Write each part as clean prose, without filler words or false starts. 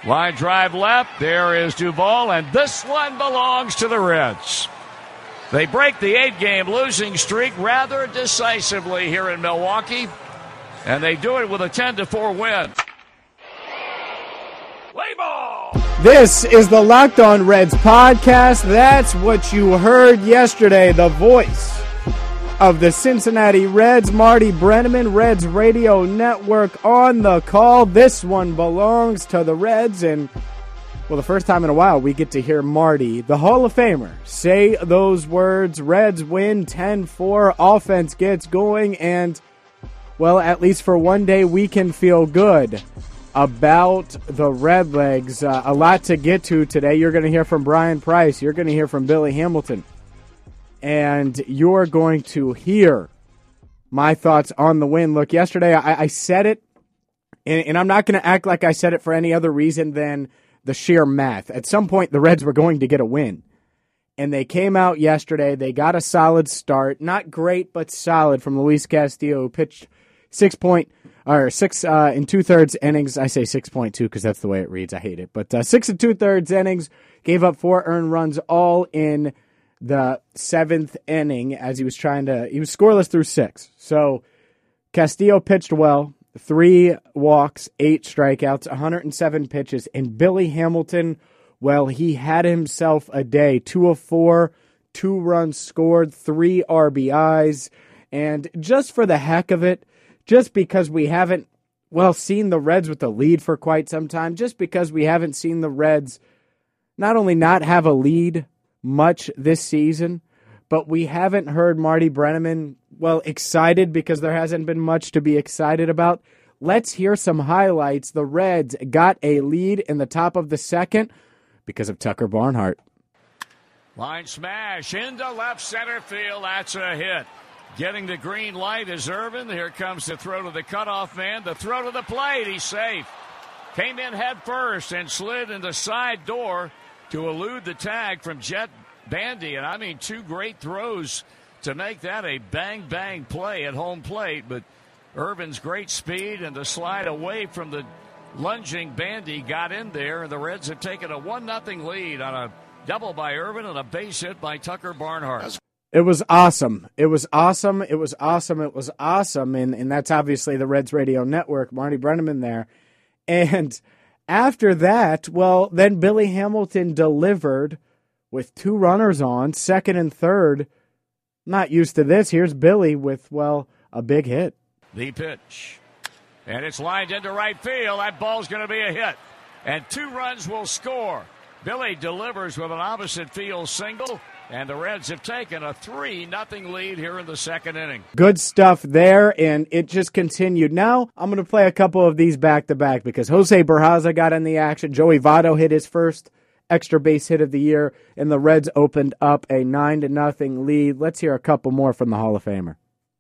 Line drive left. There is Duvall, and this one belongs to the Reds. They break the 8-game losing streak rather decisively here in Milwaukee, and they do it with a 10-4 win. Play ball! This is the Locked On Reds podcast. That's what you heard yesterday. The voice of the Cincinnati Reds, Marty Brennaman, Reds Radio Network on the call. This one belongs to the Reds, and well, the first time in a while we get to hear Marty, the Hall of Famer, say those words. Reds win 10-4, offense gets going, and well, at least for one day we can feel good about the Redlegs. A lot to get to today. You're going to hear from Brian Price. You're going to hear from Billy Hamilton. And you're going to hear my thoughts on the win. Look, yesterday I said it, and I'm not going to act like I said it for any other reason than the sheer math. At some point, the Reds were going to get a win. And they came out yesterday. They got a solid start. Not great, but solid from Luis Castillo, who pitched 6 and 2/3 innings. I say 6.2 because that's the way it reads. I hate it. But 6 and 2/3 innings, gave up 4 earned runs, all in the 7th inning as he was scoreless through 6. So Castillo pitched well, 3 walks, 8 strikeouts, 107 pitches. And Billy Hamilton, well, he had himself a day. 2 of 4, 2 runs scored, 3 RBIs. And just for the heck of it, just because we haven't, seen the Reds with the lead for quite some time, just because we haven't seen the Reds not only not have a lead much this season, but we haven't heard Marty Brennaman, excited because there hasn't been much to be excited about. Let's hear some highlights. The Reds got a lead in the top of the second because of Tucker Barnhart. Line smash into left center field. That's a hit. Getting the green light is Irvin. Here comes the throw to the cutoff man. The throw to the plate. He's safe. Came in head first and slid in the side door to elude the tag from Jet Bandy. And I mean, 2 great throws to make that a bang-bang play at home plate. But Irvin's great speed and the slide away from the lunging Bandy got in there. And the Reds have taken a 1-0 lead on a double by Irvin and a base hit by Tucker Barnhart. It was awesome. It was awesome. It was awesome. It was awesome. And that's obviously the Reds Radio Network, Marty Brennaman there. And after that, then Billy Hamilton delivered with 2 runners on, second and third. Not used to this. Here's Billy with, a big hit. The pitch. And it's lined into right field. That ball's going to be a hit. And 2 runs will score. Billy delivers with an opposite field single. And the Reds have taken a 3-0 lead here in the second inning. Good stuff there, and it just continued. Now, I'm going to play a couple of these back-to-back because Jose Berhaza got in the action. Joey Votto hit his first extra base hit of the year, and the Reds opened up a 9-0 lead. Let's hear a couple more from the Hall of Famer.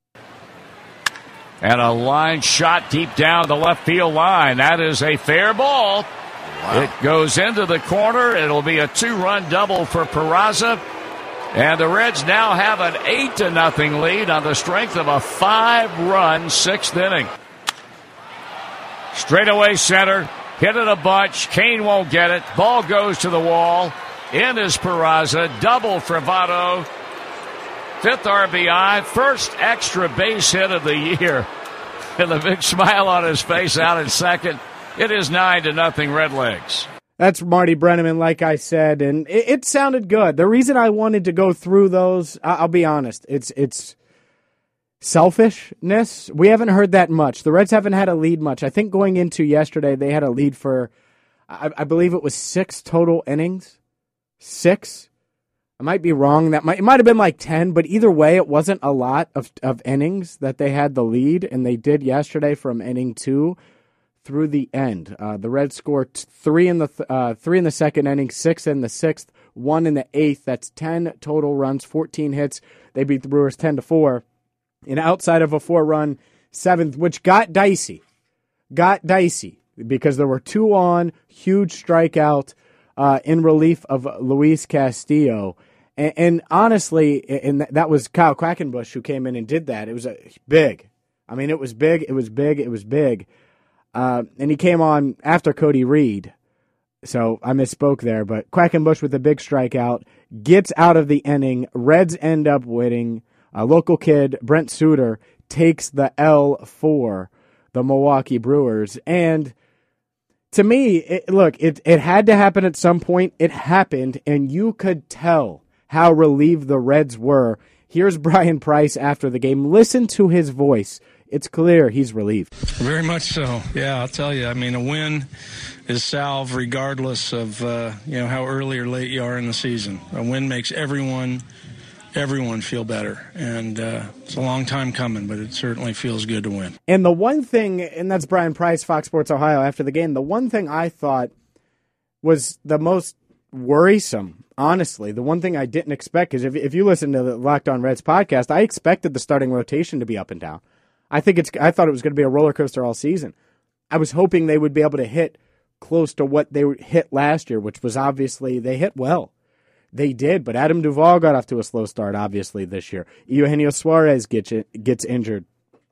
And a line shot deep down the left field line. That is a fair ball. Wow. It goes into the corner. It'll be a 2-run double for Peraza. And the Reds now have an 8-0 lead on the strength of a 5-run 6th inning. Straightaway center, hit it a bunch. Kane won't get it. Ball goes to the wall. In is Peraza. Double for Votto. 5th RBI. First extra base hit of the year. And the big smile on his face out at second. It is 9-0 Redlegs. That's Marty Brennaman, like I said, and it sounded good. The reason I wanted to go through those, I'll be honest, it's selfishness. We haven't heard that much. The Reds haven't had a lead much. I think going into yesterday, they had a lead for, I believe it was 6 total innings. 6. I might be wrong. It might have been like 10, but either way, it wasn't a lot of innings that they had the lead, and they did yesterday from inning 2 through the end. The Reds scored 3 in the second inning, 6 in the 6th, 1 in the 8th. That's 10 total runs, 14 hits. They beat the Brewers 10-4. And outside of a 4-run 7th, which got dicey because there were 2 on, huge strikeout in relief of Luis Castillo. And honestly, that was Kyle Quackenbush who came in and did that. It was big. I mean, it was big. And he came on after Cody Reed. So I misspoke there, but Quackenbush with a big strikeout gets out of the inning. Reds end up winning. A local kid, Brent Suter, takes the L for the Milwaukee Brewers. And to me, it had to happen at some point. It happened, and you could tell how relieved the Reds were. Here's Brian Price after the game. Listen to his voice. It's clear he's relieved. Very much so. Yeah, I'll tell you. I mean, a win is salve regardless of how early or late you are in the season. A win makes everyone feel better, and it's a long time coming, but it certainly feels good to win. And the one thing, and that's Brian Price, Fox Sports Ohio, after the game, the one thing I thought was the most worrisome, honestly, the one thing I didn't expect, is if you listen to the Locked On Reds podcast, I expected the starting rotation to be up and down. I thought it was going to be a roller coaster all season. I was hoping they would be able to hit close to what they hit last year, which was obviously they hit well. They did, but Adam Duvall got off to a slow start, obviously, this year. Eugenio Suarez gets injured.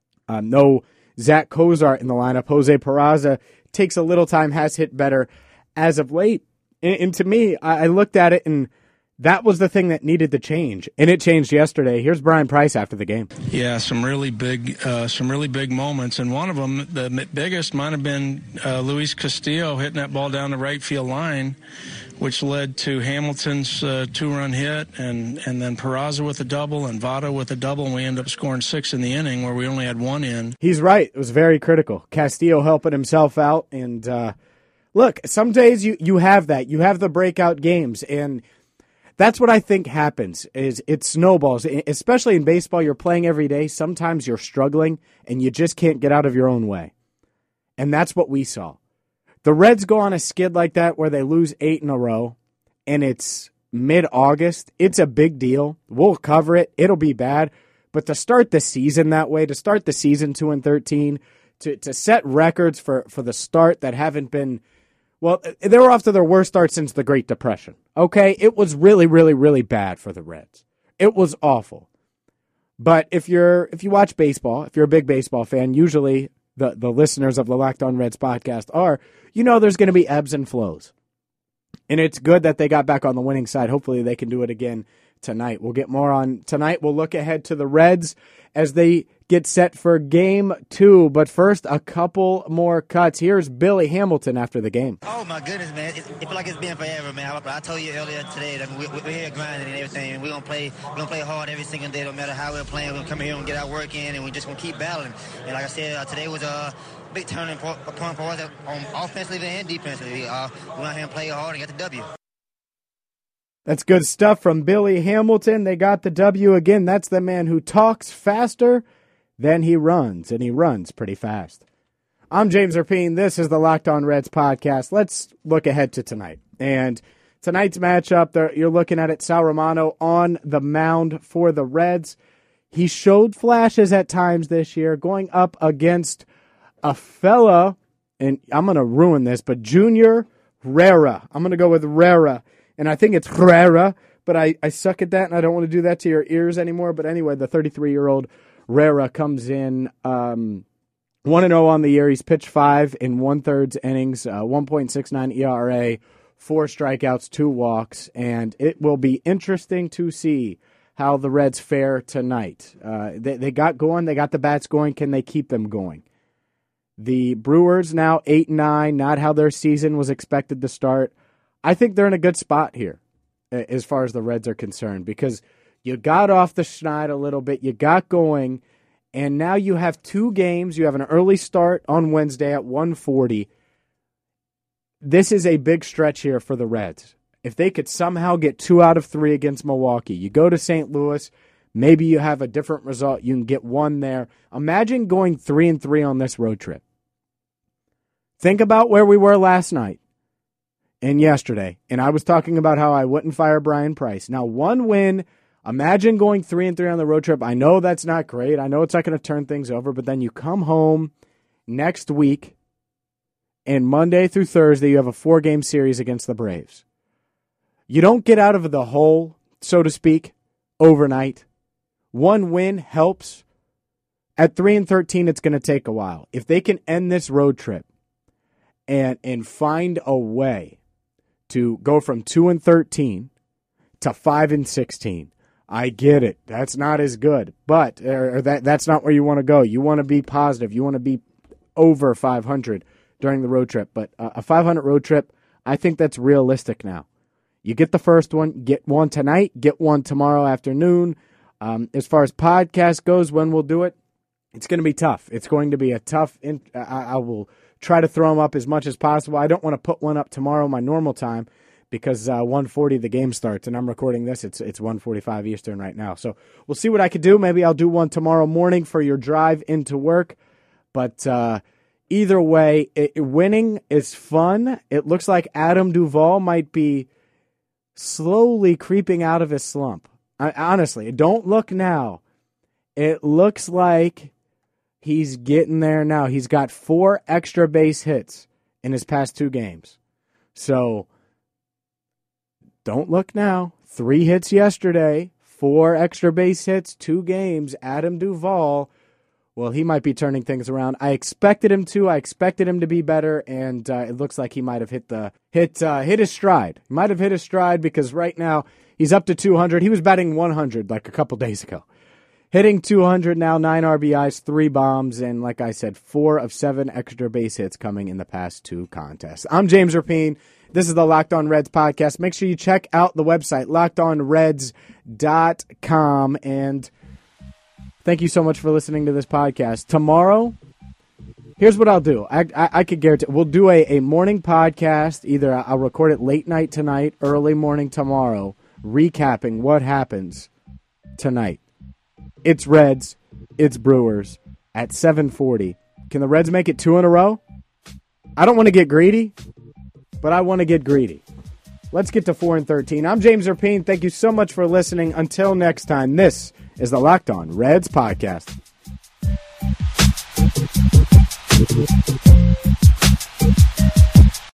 No Zach Kozart in the lineup. Jose Peraza takes a little time, has hit better as of late. And to me, I looked at it, and that was the thing that needed to change, and it changed yesterday. Here's Brian Price after the game. Yeah, some really big moments, and one of them, the biggest, might have been Luis Castillo hitting that ball down the right field line, which led to Hamilton's two-run hit, and then Peraza with a double and Votto with a double, and we ended up scoring 6 in the inning where we only had 1 in. He's right. It was very critical. Castillo helping himself out, and look, some days you have that. You have the breakout games, and that's what I think happens, is it snowballs. Especially in baseball, you're playing every day. Sometimes you're struggling, and you just can't get out of your own way. And that's what we saw. The Reds go on a skid like that where they lose 8 in a row, and it's mid-August. It's a big deal. We'll cover it. It'll be bad. But to start the season that way, to start the season 2-13, to set records for the start that haven't been... Well, they were off to their worst start since the Great Depression. Okay? It was really, really, really bad for the Reds. It was awful. But if you watch baseball, if you're a big baseball fan, usually the listeners of the Locked On Reds podcast are, there's going to be ebbs and flows. And it's good that they got back on the winning side. Hopefully they can do it again tonight. We'll get more on tonight. We'll look ahead to the Reds as they get set for Game 2. But first, a couple more cuts. Here's Billy Hamilton after the game. Oh, my goodness, man. It feels like it's been forever, man. I told you earlier today that we're here grinding and everything, and we're going to play hard every single day, no matter how we're playing. We're going to come here and get our work in, and we're just going to keep battling. And like I said, today was a big turning point for us on offensively and defensively. We went out here and played hard and got the W. That's good stuff from Billy Hamilton. They got the W again. That's the man who talks faster than he runs, and he runs pretty fast. I'm James Rapien. This is the Locked On Reds podcast. Let's look ahead to tonight. And tonight's matchup, you're looking at it, Sal Romano on the mound for the Reds. He showed flashes at times this year, going up against a fella, and I'm going to ruin this, but Junior Rera. I'm going to go with Rera. And I think it's Herrera, but I suck at that, and I don't want to do that to your ears anymore. But anyway, the 33-year-old Herrera comes in 1-0 on the year. He's pitched 5 1/3 innings, 1.69 ERA, 4 strikeouts, 2 walks, and it will be interesting to see how the Reds fare tonight. They got going. They got the bats going. Can they keep them going? The Brewers now 8-9, not how their season was expected to start. I think they're in a good spot here as far as the Reds are concerned because you got off the schneid a little bit, you got going, and now you have 2 games. You have an early start on Wednesday at 1:40. This is a big stretch here for the Reds. If they could somehow get 2 out of 3 against Milwaukee, you go to St. Louis, maybe you have a different result. You can get 1 there. Imagine going 3-3 on this road trip. Think about where we were last night. And yesterday, and I was talking about how I wouldn't fire Brian Price. Now, 1 win, imagine going 3-3 on the road trip. I know that's not great. I know it's not going to turn things over, but then you come home next week, and Monday through Thursday, you have a 4-game series against the Braves. You don't get out of the hole, so to speak, overnight. 1 win helps. At 3-13, it's going to take a while. If they can end this road trip and find a way to go from 2-13 to 5-16. I get it. That's not as good, but that's not where you want to go. You want to be positive. You want to be over 500 during the road trip. But a 500 road trip, I think that's realistic now. You get the first one, get one tonight, get one tomorrow afternoon. As far as podcast goes, when we'll do it, it's going to be tough. It's going to be a tough. I will try to throw them up as much as possible. I don't want to put one up tomorrow, my normal time, because 1:40 the game starts, and I'm recording this. It's 1:45 Eastern right now. So we'll see what I could do. Maybe I'll do one tomorrow morning for your drive into work. But either way, winning is fun. It looks like Adam Duvall might be slowly creeping out of his slump. Honestly, don't look now. It looks like he's getting there now. He's got 4 extra base hits in his past 2 games. So don't look now. 3 hits yesterday, 4 extra base hits, 2 games. Adam Duvall, well, he might be turning things around. I expected him to. I expected him to be better, and it looks like he might have hit his stride. He might have hit his stride because right now he's up to 200. He was batting 100 like a couple days ago. Hitting 200 now, 9 RBIs, 3 bombs, and like I said, 4 of 7 extra base hits coming in the past 2 contests. I'm James Rapien. This is the Locked On Reds podcast. Make sure you check out the website, lockedonreds.com, and thank you so much for listening to this podcast. Tomorrow, here's what I'll do. I could guarantee we'll do a morning podcast. Either I'll record it late night tonight, early morning tomorrow, recapping what happens tonight. It's Reds, it's Brewers at 7:40. Can the Reds make it 2 in a row? I don't want to get greedy, but I want to get greedy. Let's get to 4-13. I'm James Rapien. Thank you so much for listening. Until next time, this is the Locked On Reds podcast.